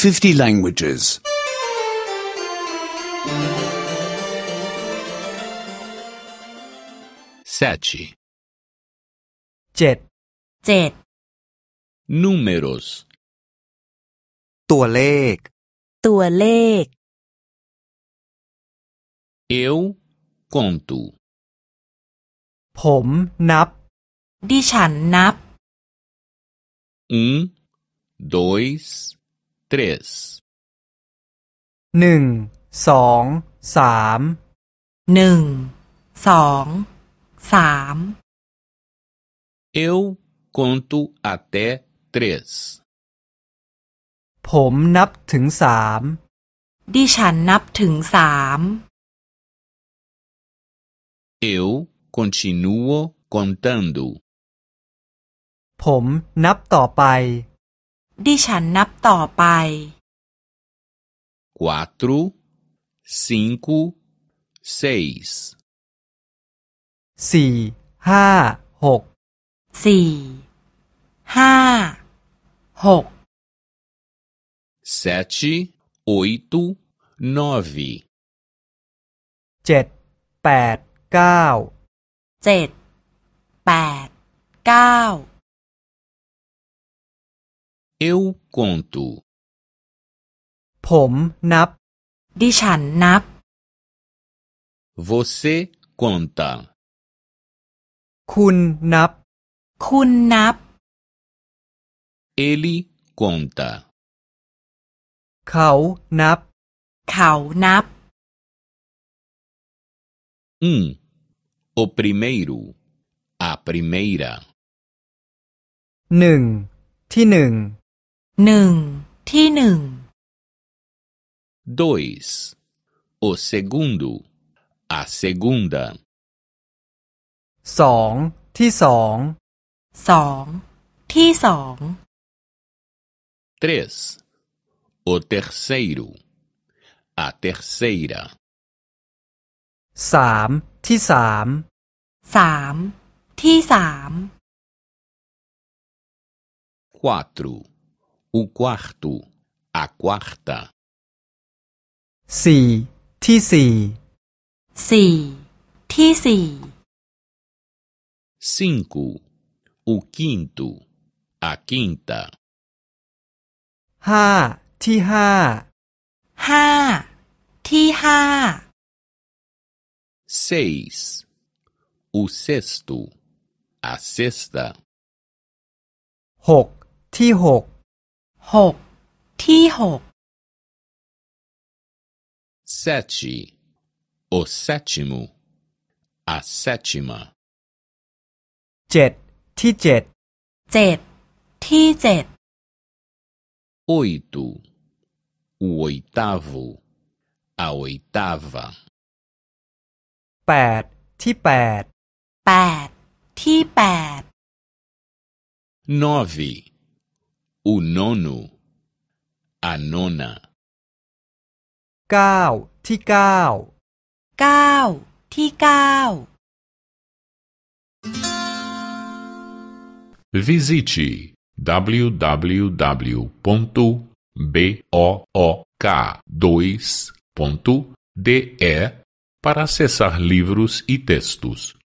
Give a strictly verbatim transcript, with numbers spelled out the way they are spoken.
fifty languages. Sete. เจ็ดเจ็ด Números. ตัวเลขตัวเลข Eu conto. ผมนับดิฉันนับ Um, dois, três. หนึ่ง สอง สามหนึ่ง สอง สาม Eu conto até três. ผมนับถึงสามดิฉันนับถึงสาม Eu continuo contando. ผมนับต่อไปดิฉันนับต่อไป Quatro, cinco, seis. สี่ ห้า หกสี่ ห้า หก Sete, oito, nove. เจ็ด แปด เก้าเจ็ด แปด เก้า Eu conto. ผมนับดิฉันนับ Você conta. คุณนับคุณนับ Ele conta. เขานับเขานับ Um, o primeiro, a primeira. หนึ่ง ที่หนึ่งหนึ่ง ที่หนึ่ง Dois, o segundo, a segunda. สอง ที่สองสอง ที่สอง Três, o terceiro, a terceira. สาม ที่สามสาม ที่สาม Quatro, o quarto, a quarta. สี่ ที่สี่สี่ ที่สี่ Cinco, o quinto, a quinta. ห้า ที่ห้าห้า ที่ห้า Seis, o sexto, a sexta. หก ที่หกหก ที่หก Sete, o sétimo, a sétima. เจ็ด ที่เจ็ดเจ็ด ที่เจ็ด Oito, o oitavo, a oitava. แปด ที่แปดแปด ที่แปด Nove, o nono, a nona. เก้า ที่เก้าเก้า ที่เก้า Visite w w w ponto book dois ponto d e para acessar livros e textos.